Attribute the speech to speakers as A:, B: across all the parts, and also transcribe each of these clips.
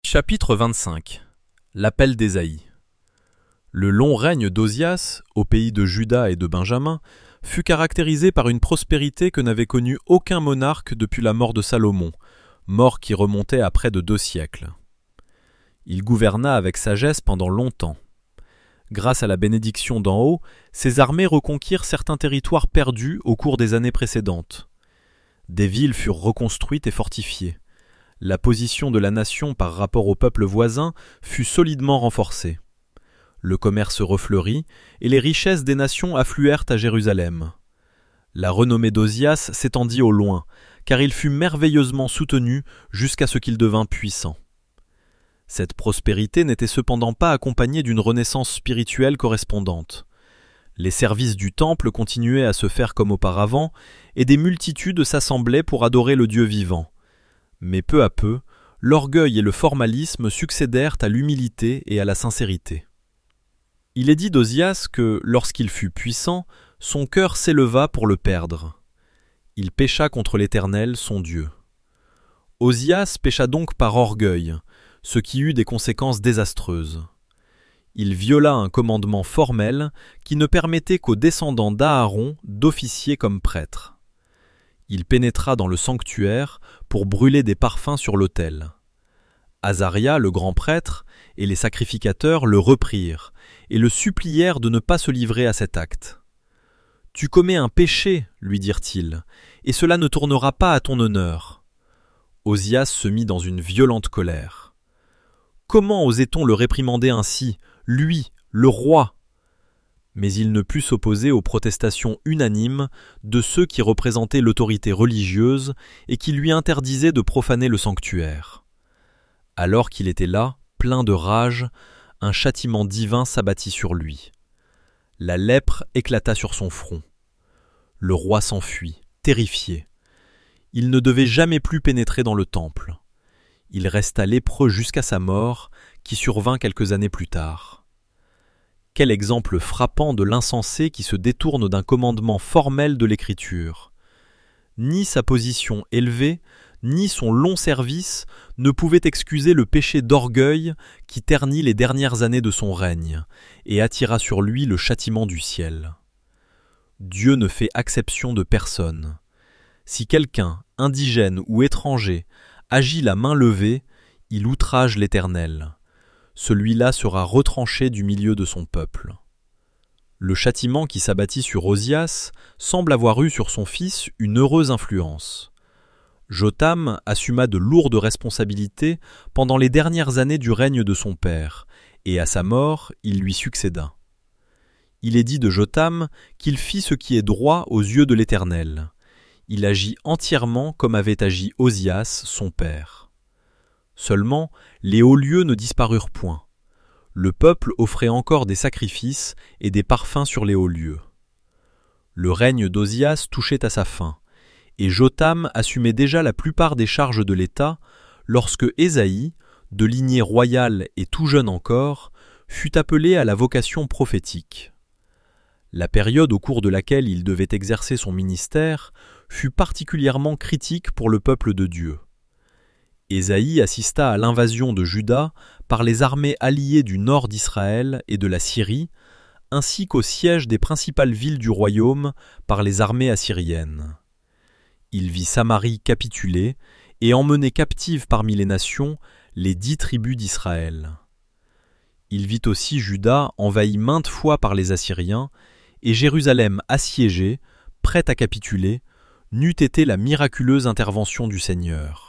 A: Chapitre 25. L'appel d'Ésaïe. Le long règne d'Ozias, au pays de Juda et de Benjamin, fut caractérisé par une prospérité que n'avait connue aucun monarque depuis la mort de Salomon, mort qui remontait à près de 2 siècles. Il gouverna avec sagesse pendant longtemps. Grâce à la bénédiction d'en haut, ses armées reconquirent certains territoires perdus au cours des années précédentes. Des villes furent reconstruites et fortifiées. La position de la nation par rapport aux peuples voisins fut solidement renforcée. Le commerce refleurit et les richesses des nations affluèrent à Jérusalem. La renommée d'Ozias s'étendit au loin, car il fut merveilleusement soutenu jusqu'à ce qu'il devint puissant. Cette prospérité n'était cependant pas accompagnée d'une renaissance spirituelle correspondante. Les services du temple continuaient à se faire comme auparavant, et des multitudes s'assemblaient pour adorer le Dieu vivant. Mais peu à peu, l'orgueil et le formalisme succédèrent à l'humilité et à la sincérité. Il est dit d'Ozias que, lorsqu'il fut puissant, son cœur s'éleva pour le perdre. Il pécha contre l'Éternel, son Dieu. Ozias pécha donc par orgueil, ce qui eut des conséquences désastreuses. Il viola un commandement formel qui ne permettait qu'aux descendants d'Aaron d'officier comme prêtres. Il pénétra dans le sanctuaire pour brûler des parfums sur l'autel. Azaria, le grand prêtre, et les sacrificateurs le reprirent et le supplièrent de ne pas se livrer à cet acte. « Tu commets un péché, lui dirent-ils, et cela ne tournera pas à ton honneur. » Ozias se mit dans une violente colère. Comment osait-on le réprimander ainsi, lui, le roi ? Mais il ne put s'opposer aux protestations unanimes de ceux qui représentaient l'autorité religieuse et qui lui interdisaient de profaner le sanctuaire. Alors qu'il était là, plein de rage, un châtiment divin s'abattit sur lui. La lèpre éclata sur son front. Le roi s'enfuit, terrifié. Il ne devait jamais plus pénétrer dans le temple. Il resta lépreux jusqu'à sa mort, qui survint quelques années plus tard. Quel exemple frappant de l'insensé qui se détourne d'un commandement formel de l'Écriture. Ni sa position élevée, ni son long service ne pouvaient excuser le péché d'orgueil qui ternit les dernières années de son règne et attira sur lui le châtiment du ciel. Dieu ne fait exception de personne. Si quelqu'un, indigène ou étranger, agit la main levée, il outrage l'Éternel. Celui-là sera retranché du milieu de son peuple. Le châtiment qui s'abattit sur Ozias semble avoir eu sur son fils une heureuse influence. Jotham assuma de lourdes responsabilités pendant les dernières années du règne de son père, et à sa mort, il lui succéda. Il est dit de Jotham qu'il fit ce qui est droit aux yeux de l'Éternel. Il agit entièrement comme avait agi Ozias, son père. Seulement, les hauts lieux ne disparurent point. Le peuple offrait encore des sacrifices et des parfums sur les hauts lieux. Le règne d'Ozias touchait à sa fin, et Jotham assumait déjà la plupart des charges de l'État lorsque Ésaïe, de lignée royale et tout jeune encore, fut appelé à la vocation prophétique. La période au cours de laquelle il devait exercer son ministère fut particulièrement critique pour le peuple de Dieu. Ésaïe assista à l'invasion de Juda par les armées alliées du nord d'Israël et de la Syrie, ainsi qu'au siège des principales villes du royaume par les armées assyriennes. Il vit Samarie capituler et emmener captives parmi les nations les 10 tribus d'Israël. Il vit aussi Juda envahi maintes fois par les Assyriens et Jérusalem assiégée, prête à capituler, n'eût été la miraculeuse intervention du Seigneur.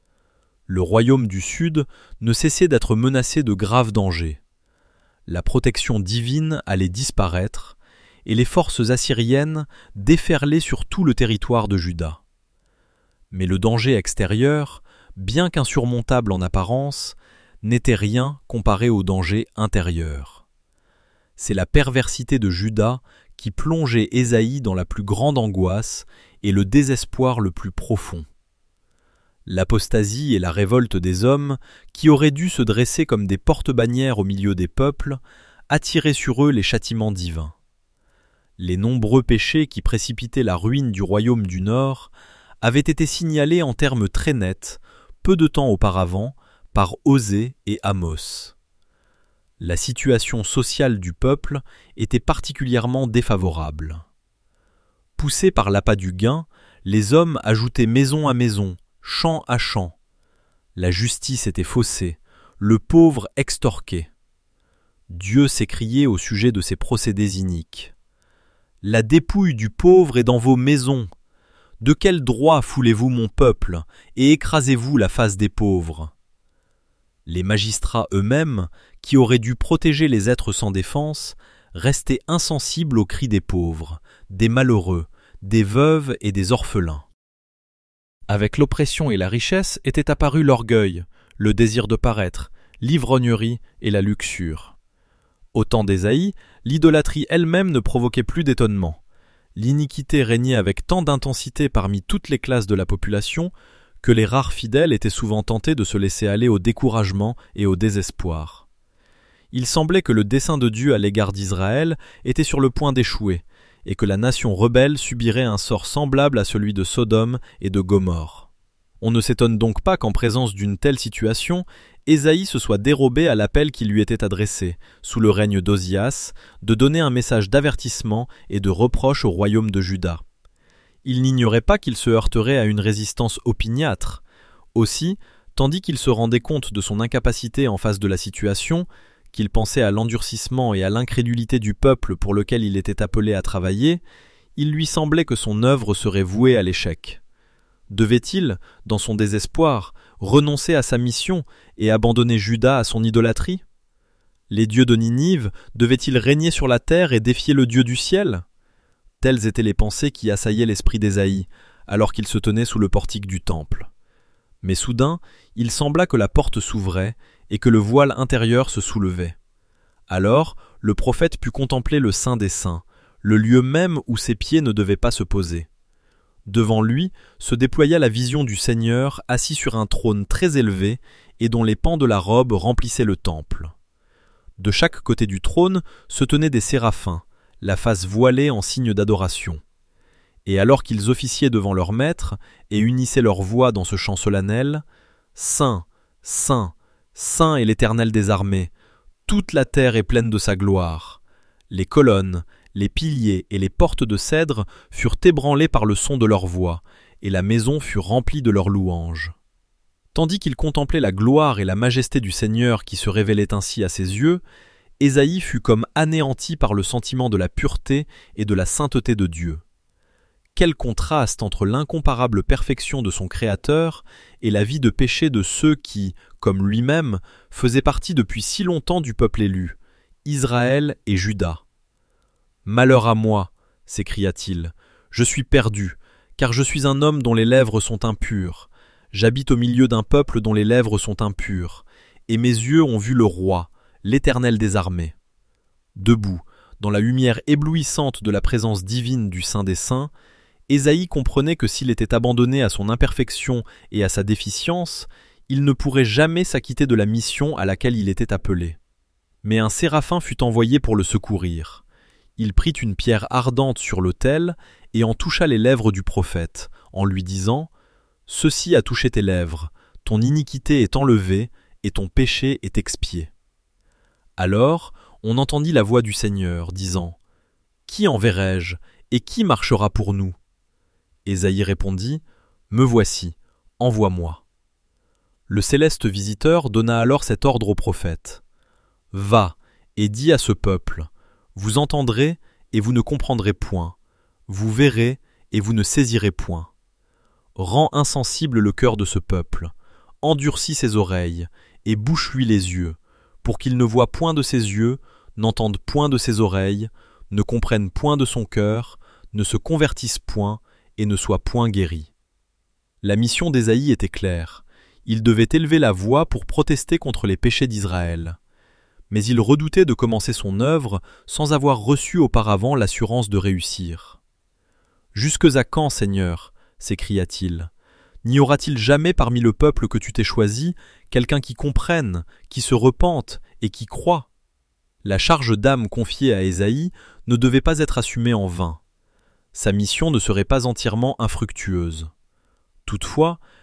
A: Le royaume du Sud ne cessait d'être menacé de graves dangers. La protection divine allait disparaître, et les forces assyriennes déferlaient sur tout le territoire de Juda. Mais le danger extérieur, bien qu'insurmontable en apparence, n'était rien comparé au danger intérieur. C'est la perversité de Juda qui plongeait Ésaïe dans la plus grande angoisse et le désespoir le plus profond. L'apostasie et la révolte des hommes, qui auraient dû se dresser comme des porte-bannières au milieu des peuples, attiraient sur eux les châtiments divins. Les nombreux péchés qui précipitaient la ruine du royaume du Nord avaient été signalés en termes très nets, peu de temps auparavant, par Osée et Amos. La situation sociale du peuple était particulièrement défavorable. Poussés par l'appât du gain, les hommes ajoutaient maison à maison, champ à champ. La justice était faussée, le pauvre extorqué. Dieu s'écriait au sujet de ces procédés iniques. « La dépouille du pauvre est dans vos maisons. De quel droit foulez-vous mon peuple et écrasez-vous la face des pauvres ?» Les magistrats eux-mêmes, qui auraient dû protéger les êtres sans défense, restaient insensibles aux cris des pauvres, des malheureux, des veuves et des orphelins. Avec l'oppression et la richesse était apparu l'orgueil, le désir de paraître, l'ivrognerie et la luxure. Au temps d'Ésaïe, l'idolâtrie elle-même ne provoquait plus d'étonnement. L'iniquité régnait avec tant d'intensité parmi toutes les classes de la population que les rares fidèles étaient souvent tentés de se laisser aller au découragement et au désespoir. Il semblait que le dessein de Dieu à l'égard d'Israël était sur le point d'échouer, et que la nation rebelle subirait un sort semblable à celui de Sodome et de Gomorrhe. On ne s'étonne donc pas qu'en présence d'une telle situation, Ésaïe se soit dérobé à l'appel qui lui était adressé, sous le règne d'Ozias, de donner un message d'avertissement et de reproche au royaume de Juda. Il n'ignorait pas qu'il se heurterait à une résistance opiniâtre. Aussi, tandis qu'il se rendait compte de son incapacité en face de la situation, qu'il pensait à l'endurcissement et à l'incrédulité du peuple pour lequel il était appelé à travailler, il lui semblait que son œuvre serait vouée à l'échec. Devait-il, dans son désespoir, renoncer à sa mission et abandonner Juda à son idolâtrie ? Les dieux de Ninive devaient-ils régner sur la terre et défier le Dieu du ciel ? Telles étaient les pensées qui assaillaient l'esprit d'Ésaïe, alors qu'il se tenait sous le portique du temple. Mais soudain, il sembla que la porte s'ouvrait et que le voile intérieur se soulevait. Alors, le prophète put contempler le Saint des Saints, le lieu même où ses pieds ne devaient pas se poser. Devant lui se déploya la vision du Seigneur assis sur un trône très élevé et dont les pans de la robe remplissaient le temple. De chaque côté du trône se tenaient des séraphins, la face voilée en signe d'adoration. Et alors qu'ils officiaient devant leur maître et unissaient leur voix dans ce chant solennel, « Saint, Saint, Saint est l'Éternel des armées, toute la terre est pleine de sa gloire. » Les colonnes, les piliers et les portes de cèdre furent ébranlés par le son de leur voix, et la maison fut remplie de leurs louanges. Tandis qu'il contemplait la gloire et la majesté du Seigneur qui se révélaient ainsi à ses yeux, Ésaïe fut comme anéanti par le sentiment de la pureté et de la sainteté de Dieu. Quel contraste entre l'incomparable perfection de son Créateur et la vie de péché de ceux qui, comme lui-même, faisaient partie depuis si longtemps du peuple élu, Israël et Juda. « Malheur à moi, s'écria-t-il, je suis perdu, car je suis un homme dont les lèvres sont impures. J'habite au milieu d'un peuple dont les lèvres sont impures, et mes yeux ont vu le Roi, l'Éternel des armées. » Debout, dans la lumière éblouissante de la présence divine du Saint des Saints, Ésaïe comprenait que s'il était abandonné à son imperfection et à sa déficience, il ne pourrait jamais s'acquitter de la mission à laquelle il était appelé. Mais un séraphin fut envoyé pour le secourir. Il prit une pierre ardente sur l'autel et en toucha les lèvres du prophète, en lui disant « Ceci a touché tes lèvres, ton iniquité est enlevée et ton péché est expié. » Alors, on entendit la voix du Seigneur, disant « Qui enverrai-je et qui marchera pour nous ?» Ésaïe répondit « Me voici, envoie-moi. » Le céleste visiteur donna alors cet ordre au prophète « Va et dis à ce peuple, vous entendrez et vous ne comprendrez point, vous verrez et vous ne saisirez point. Rends insensible le cœur de ce peuple, endurcis ses oreilles et bouche-lui les yeux, pour qu'il ne voie point de ses yeux, n'entende point de ses oreilles, ne comprenne point de son cœur, ne se convertisse point et ne soit point guéri. » La mission d'Ésaïe était claire. Il devait élever la voix pour protester contre les péchés d'Israël. Mais il redoutait de commencer son œuvre sans avoir reçu auparavant l'assurance de réussir. « Jusques à quand, Seigneur ?» s'écria-t-il. « N'y aura-t-il jamais parmi le peuple que tu t'es choisi quelqu'un qui comprenne, qui se repente et qui croit ?» La charge d'âme confiée à Ésaïe ne devait pas être assumée en vain. Sa mission ne serait pas entièrement infructueuse. Toutefois,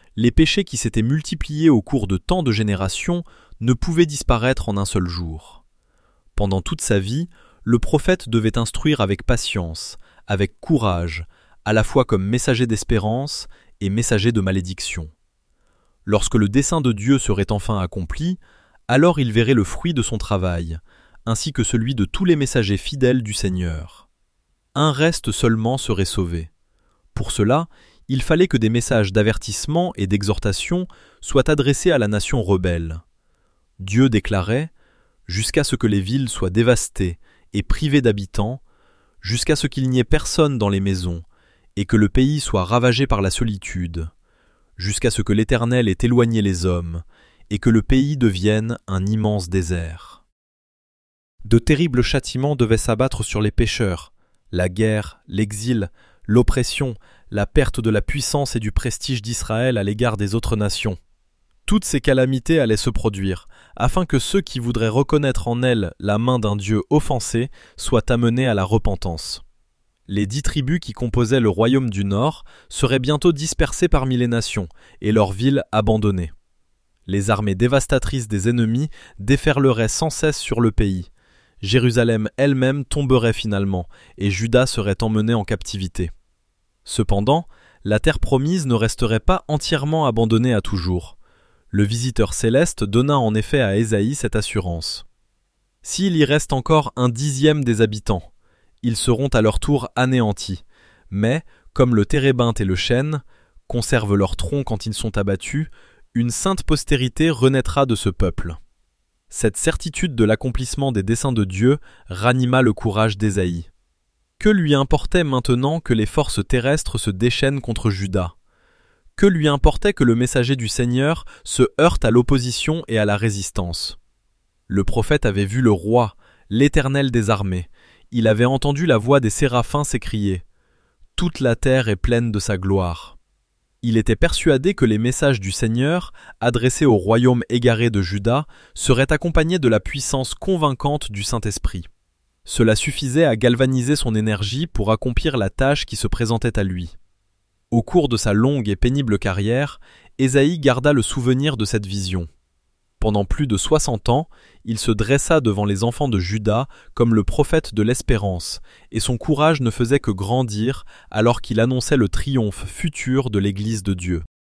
A: Les péchés qui s'étaient multipliés au cours de tant de générations ne pouvaient disparaître en un seul jour. Pendant toute sa vie, le prophète devait instruire avec patience, avec courage, à la fois comme messager d'espérance et messager de malédiction. Lorsque le dessein de Dieu serait enfin accompli, alors il verrait le fruit de son travail, ainsi que celui de tous les messagers fidèles du Seigneur. Un reste seulement serait sauvé. Pour cela, il fallait que des messages d'avertissement et d'exhortation soient adressés à la nation rebelle. Dieu déclarait « Jusqu'à ce que les villes soient dévastées et privées d'habitants, jusqu'à ce qu'il n'y ait personne dans les maisons, et que le pays soit ravagé par la solitude, jusqu'à ce que l'Éternel ait éloigné les hommes, et que le pays devienne un immense désert. » De terribles châtiments devaient s'abattre sur les pécheurs, la guerre, l'exil, l'oppression, la perte de la puissance et du prestige d'Israël à l'égard des autres nations. Toutes ces calamités allaient se produire, afin que ceux qui voudraient reconnaître en elles la main d'un Dieu offensé soient amenés à la repentance. Les 10 tribus qui composaient le royaume du Nord seraient bientôt dispersées parmi les nations, et leurs villes abandonnées. Les armées dévastatrices des ennemis déferleraient sans cesse sur le pays. Jérusalem elle-même tomberait finalement, et Juda serait emmenée en captivité. Cependant, la terre promise ne resterait pas entièrement abandonnée à toujours. Le visiteur céleste donna en effet à Ésaïe cette assurance. S'il y reste encore 1/10 des habitants, ils seront à leur tour anéantis, mais, comme le térébinthe et le chêne, conservent leur tronc quand ils sont abattus, une sainte postérité renaîtra de ce peuple. Cette certitude de l'accomplissement des desseins de Dieu ranima le courage d'Ésaïe. Que lui importait maintenant que les forces terrestres se déchaînent contre Juda ? Que lui importait que le messager du Seigneur se heurte à l'opposition et à la résistance ? Le prophète avait vu le roi, l'Éternel des armées. Il avait entendu la voix des séraphins s'écrier « Toute la terre est pleine de sa gloire ». Il était persuadé que les messages du Seigneur, adressés au royaume égaré de Juda, seraient accompagnés de la puissance convaincante du Saint-Esprit. Cela suffisait à galvaniser son énergie pour accomplir la tâche qui se présentait à lui. Au cours de sa longue et pénible carrière, Ésaïe garda le souvenir de cette vision. Pendant plus de 60 ans, il se dressa devant les enfants de Juda comme le prophète de l'espérance, et son courage ne faisait que grandir alors qu'il annonçait le triomphe futur de l'Église de Dieu.